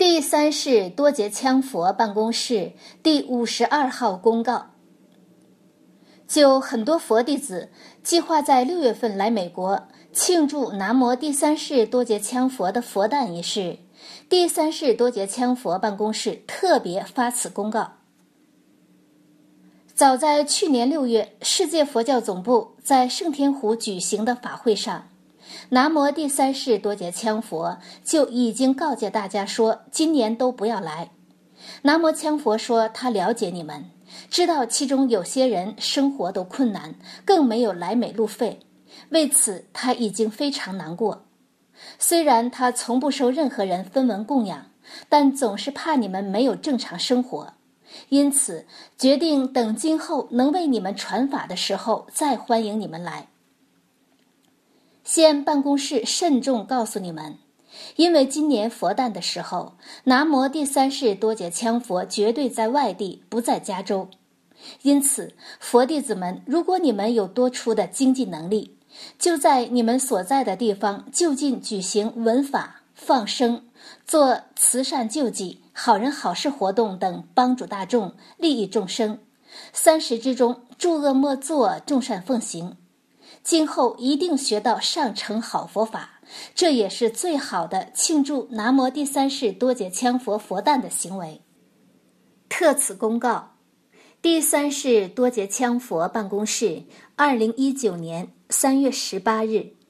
第三世多杰羌佛办公室第52号公告，就很多佛弟子计划在6月份来美国庆祝南无第三世多杰羌佛的佛诞仪式，第三世多杰羌佛办公室特别发此公告。早在去年6月，世界佛教总部在圣天湖举行的法会上，南无第三世多杰羌佛就已经告诫大家说，今年都不要来。南无羌佛说，他了解你们，知道其中有些人生活都困难，更没有来美路费，为此他已经非常难过。虽然他从不收任何人分文供养，但总是怕你们没有正常生活，因此决定等今后能为你们传法的时候再欢迎你们来。现办公室慎重告诉你们，因为今年佛诞的时候，南无第三世多杰羌佛绝对在外地，不在加州。因此佛弟子们，如果你们有多出的经济能力，就在你们所在的地方就近举行闻法、放生、做慈善救济、好人好事活动等，帮助大众，利益众生。30之中，诸恶莫作，众善奉行。今后一定学到上乘好佛法，这也是最好的庆祝南无第三世多杰羌佛佛诞的行为。特此公告，第三世多杰羌佛办公室2019年3月18日。